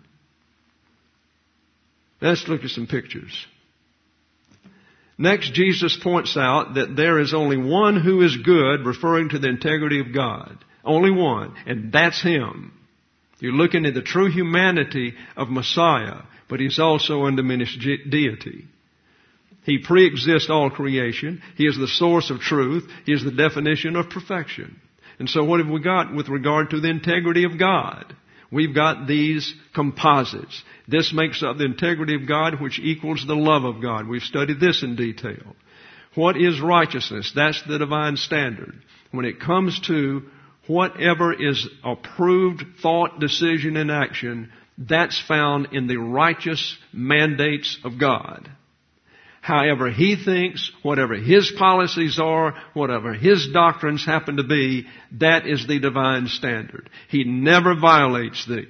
Let's look at some pictures. Next, Jesus points out that there is only one who is good, referring to the integrity of God. Only one, and that's Him. You're looking at the true humanity of Messiah, but He's also undiminished deity. He pre-exists all creation. He is the source of truth. He is the definition of perfection. And so what have we got with regard to the integrity of God? We've got these composites. This makes up the integrity of God, which equals the love of God. We've studied this in detail. What is righteousness? That's the divine standard. When it comes to whatever is approved thought, decision, and action, that's found in the righteous mandates of God. However He thinks, whatever His policies are, whatever His doctrines happen to be, that is the divine standard. He never violates these.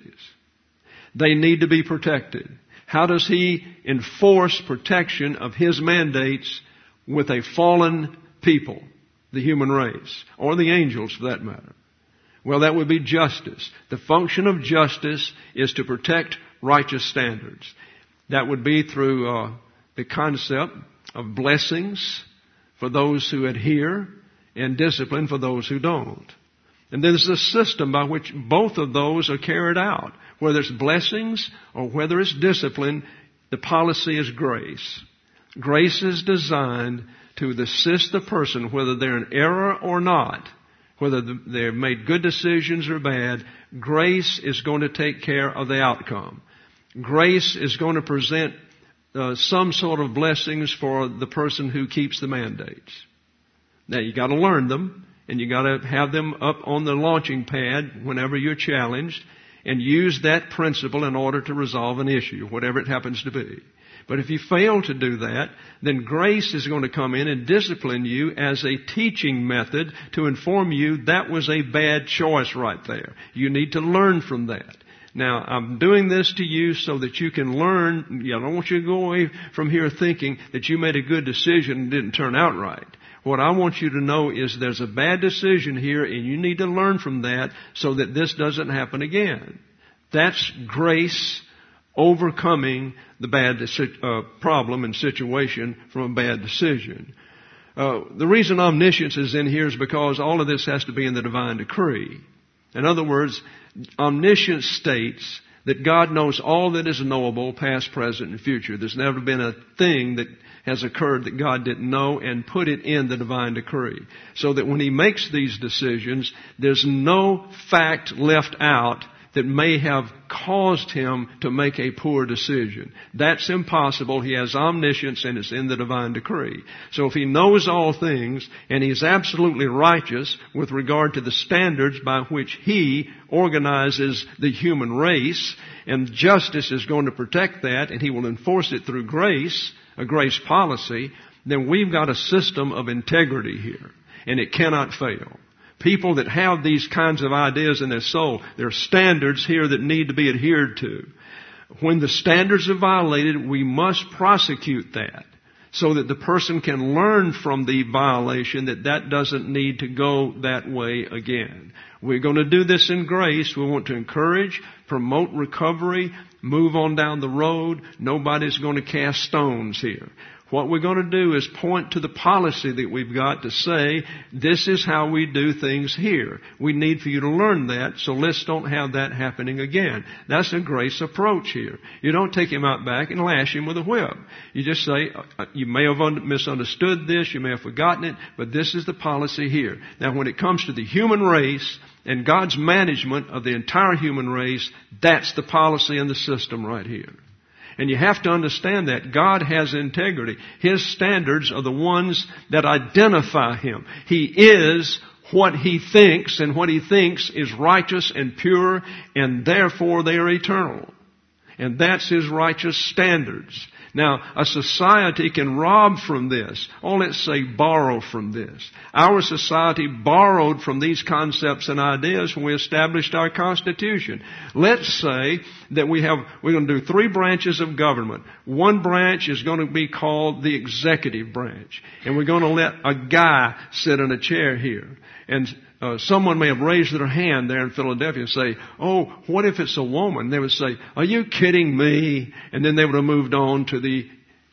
They need to be protected. How does He enforce protection of His mandates with a fallen people, the human race, or the angels for that matter? Well, that would be justice. The function of justice is to protect righteous standards. That would be through uh, the concept of blessings for those who adhere and discipline for those who don't. And there's a system by which both of those are carried out. Whether it's blessings or whether it's discipline, the policy is grace. Grace is designed to assist the person, whether they're in error or not, whether they've made good decisions or bad. Grace is going to take care of the outcome. Grace is going to present uh, some sort of blessings for the person who keeps the mandates. Now, you got to learn them, and you got to have them up on the launching pad whenever you're challenged, and use that principle in order to resolve an issue, whatever it happens to be. But if you fail to do that, then grace is going to come in and discipline you as a teaching method to inform you that was a bad choice right there. You need to learn from that. Now, I'm doing this to you so that you can learn. I don't want you to go away from here thinking that you made a good decision and didn't turn out right. What I want you to know is there's a bad decision here, and you need to learn from that so that this doesn't happen again. That's grace overcoming the bad uh, problem and situation from a bad decision. Uh, the reason omniscience is in here is because all of this has to be in the divine decree. In other words, omniscience states that God knows all that is knowable, past, present, and future. There's never been a thing that has occurred that God didn't know, and put it in the divine decree. So that when He makes these decisions, there's no fact left out that may have caused Him to make a poor decision. That's impossible. He has omniscience, and it's in the divine decree. So if He knows all things, and He's absolutely righteous with regard to the standards by which He organizes the human race, and justice is going to protect that, and He will enforce it through grace, a grace policy, then we've got a system of integrity here, and it cannot fail. People that have these kinds of ideas in their soul, there are standards here that need to be adhered to. When the standards are violated, we must prosecute that so that the person can learn from the violation that that doesn't need to go that way again. We're going to do this in grace. We want to encourage, promote recovery, move on down the road. Nobody's going to cast stones here. What we're going to do is point to the policy that we've got to say, this is how we do things here. We need for you to learn that, so let's don't have that happening again. That's a grace approach here. You don't take him out back and lash him with a whip. You just say, you may have misunderstood this, you may have forgotten it, but this is the policy here. Now, when it comes to the human race and God's management of the entire human race, that's the policy and the system right here. And you have to understand that God has integrity. His standards are the ones that identify Him. He is what He thinks, and what He thinks is righteous and pure, and therefore they are eternal. And that's His righteous standards. Now, a society can rob from this, or let's say borrow from this. Our society borrowed from these concepts and ideas when we established our Constitution. Let's say that we have, we're going to do three branches of government. One branch is going to be called the executive branch. And we're going to let a guy sit in a chair here. And Uh, someone may have raised their hand there in Philadelphia and say, oh, what if it's a woman? They would say, are you kidding me? And then they would have moved on to the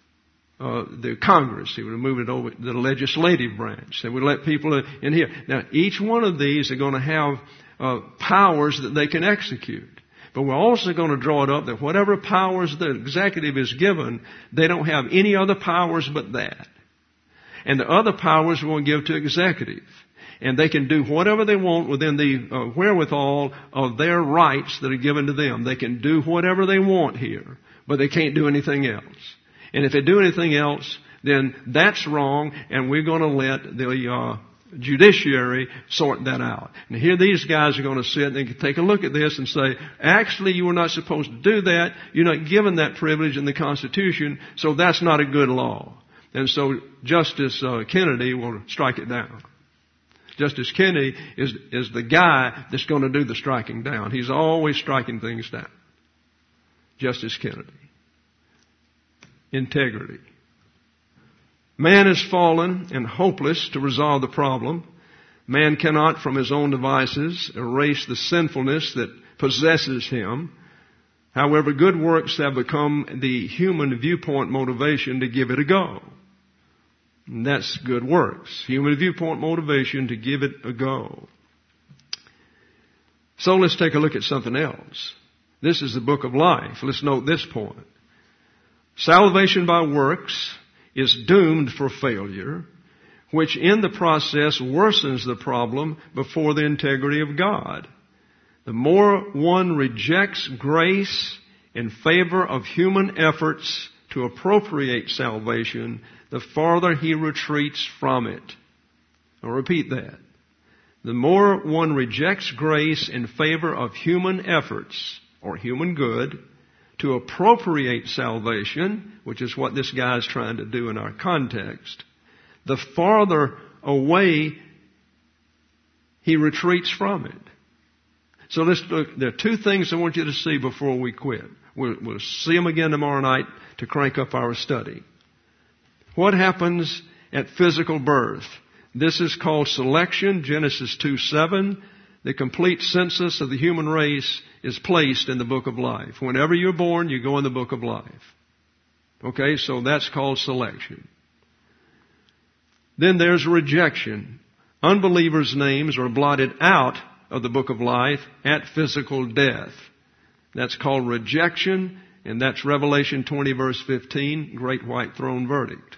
uh, the Congress. They would have moved it over to the legislative branch. They would let people in here. Now, each one of these are going to have uh, powers that they can execute. But we're also going to draw it up that whatever powers the executive is given, they don't have any other powers but that. And the other powers we're going to give to executive. And they can do whatever they want within the uh, wherewithal of their rights that are given to them. They can do whatever they want here, but they can't do anything else. And if they do anything else, then that's wrong, and we're going to let the uh, judiciary sort that out. And here these guys are going to sit and they can take a look at this and say, actually, you were not supposed to do that. You're not given that privilege in the Constitution, so that's not a good law. And so Justice uh, Kennedy will strike it down. Justice Kennedy is, is the guy that's going to do the striking down. He's always striking things down. Justice Kennedy. Integrity. Man is fallen and hopeless to resolve the problem. Man cannot, from his own devices, erase the sinfulness that possesses him. However, good works have become the human viewpoint motivation to give it a go. And that's good works. Human viewpoint motivation to give it a go. So let's take a look at something else. This is the book of life. Let's note this point. Salvation by works is doomed for failure, which in the process worsens the problem before the integrity of God. The more one rejects grace in favor of human efforts to appropriate salvation, the farther he retreats from it. I'll repeat that. The more one rejects grace in favor of human efforts or human good to appropriate salvation, which is what this guy is trying to do in our context, the farther away he retreats from it. So let's look. There are two things I want you to see before we quit. We'll, we'll see them again tomorrow night to crank up our study. What happens at physical birth? This is called selection, Genesis two seven. The complete census of the human race is placed in the book of life. Whenever you're born, you go in the book of life. Okay, so that's called selection. Then there's rejection. Unbelievers' names are blotted out of the book of life at physical death. That's called rejection, and that's Revelation twenty verse fifteen, great white throne verdict.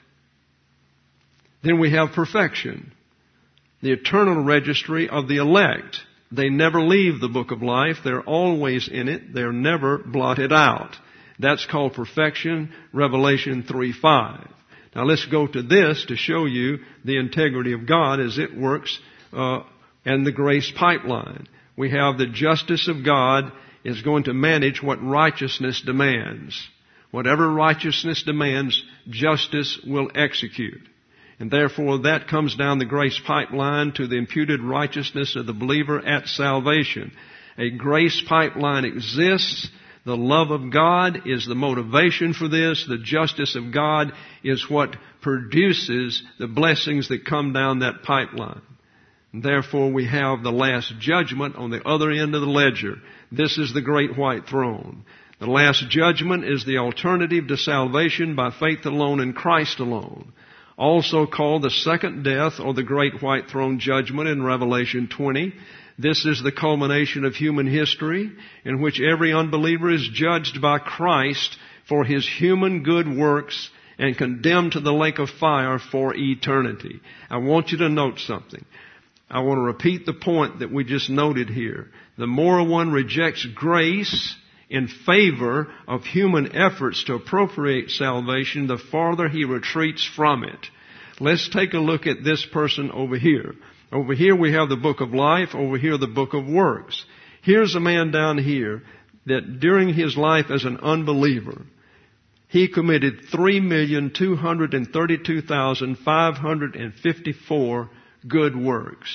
Then we have perfection, the eternal registry of the elect. They never leave the book of life. They're always in it. They're never blotted out. That's called perfection, Revelation three five. Now let's go to this to show you the integrity of God as it works uh, and the grace pipeline. We have the justice of God is going to manage what righteousness demands. Whatever righteousness demands, justice will execute. And therefore that comes down the grace pipeline to the imputed righteousness of the believer at salvation. A grace pipeline exists. The love of God is the motivation for this. The justice of God is what produces the blessings that come down that pipeline. And therefore we have the last judgment on the other end of the ledger. This is the great white throne. The last judgment is the alternative to salvation by faith alone in Christ alone. Also called the second death or the great white throne judgment in Revelation twenty. This is the culmination of human history in which every unbeliever is judged by Christ for his human good works and condemned to the lake of fire for eternity. I want you to note something. I want to repeat the point that we just noted here. The more one rejects grace in favor of human efforts to appropriate salvation, the farther he retreats from it. Let's take a look at this person over here. Over here we have the book of life. Over here the book of works. Here's a man down here that during his life as an unbeliever, he committed three million two hundred thirty-two thousand five hundred fifty-four good works.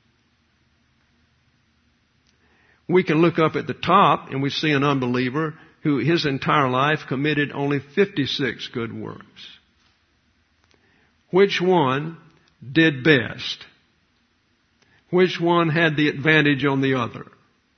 We can look up at the top and we see an unbeliever who his entire life committed only fifty-six good works. Which one did best? Which one had the advantage on the other?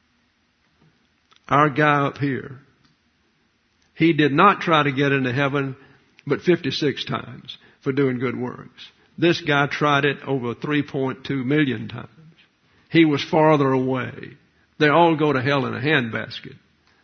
Our guy up here. He did not try to get into heaven but fifty-six times for doing good works. This guy tried it over three point two million times. He was farther away. They all go to hell in a handbasket.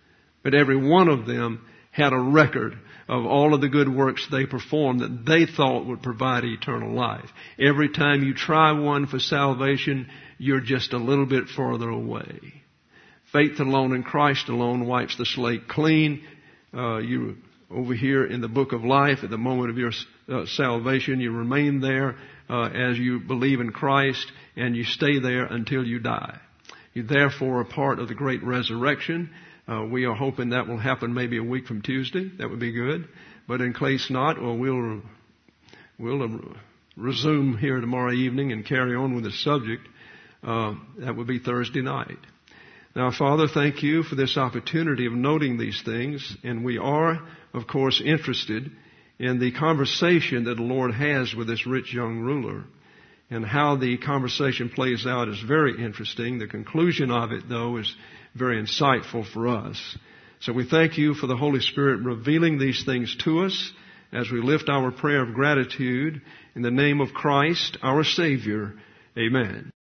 But every one of them had a record of all of the good works they performed that they thought would provide eternal life. Every time you try one for salvation, you're just a little bit farther away. Faith alone in Christ alone wipes the slate clean. Uh, you over here in the book of life at the moment of your uh, salvation, you remain there uh, as you believe in Christ, and you stay there until you die. You therefore are part of the great resurrection. Uh, we are hoping that will happen maybe a week from Tuesday. That would be good. But in case not, well, we'll we'll uh, resume here tomorrow evening and carry on with the subject. Uh, that would be Thursday night. Now, Father, thank you for this opportunity of noting these things. And we are, of course, interested in the conversation that the Lord has with this rich young ruler. And how the conversation plays out is very interesting. The conclusion of it, though, is very insightful for us. So we thank you for the Holy Spirit revealing these things to us as we lift our prayer of gratitude in the name of Christ, our Savior. Amen.